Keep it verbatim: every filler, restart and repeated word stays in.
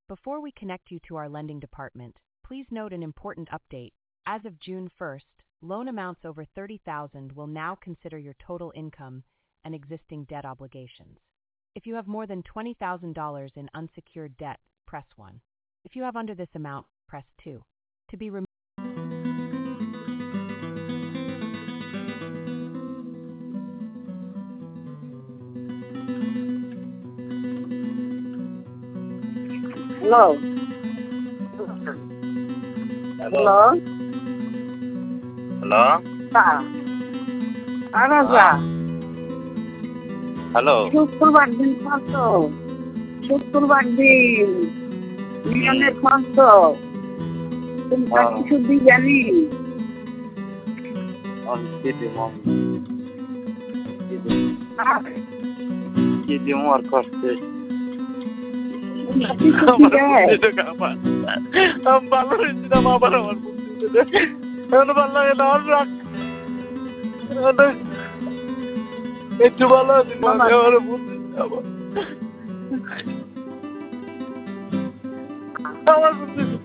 Before we connect you to our lending department, please note an important update. As of June first, loan amounts over thirty thousand dollars will now consider your total income and existing debt obligations. If you have more than twenty thousand dollars in unsecured debt, press one. If you have under this amount, press two. To be removed. Hello. Hello. Hello. Ah. Ano siya? Hello. শুক্রবার দিন কত? শুক্রবার দিন মিলনের কত? তুমি Ah. কিছু দি জানি? On City Mom. Ah. City Mom করতে কিছু দি দেয়? আমি ভালো হয়েছি না বাবার আমার বুঝতে এখন ভালো লাগে না আর রাখ একটু ভালো আছি আমার বুঝতে আমার বুঝতে